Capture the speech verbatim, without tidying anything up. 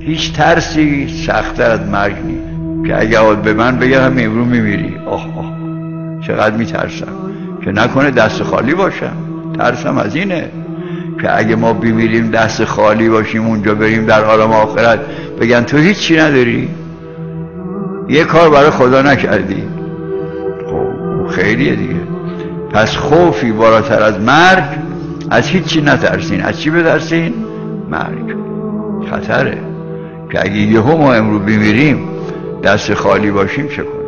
هیچ ترسی سخت‌تر از مرگ نیست که اگه به من بگه هم امروز میمیری، آه آه چقدر میترسم که نکنه دست خالی باشم. ترسم از اینه که اگه ما بمیریم دست خالی باشیم، اونجا بریم در عالم آخرت بگن تو هیچی نداری، یه کار برای خدا نکردی. خب خیلیه دیگه. پس خوفی بالاتر از مرگ، از هیچی نترسین. از چی بترسین؟ مرگ. خطره که اگه یهو ما امروز بمیریم دست خالی باشیم چه کنیم؟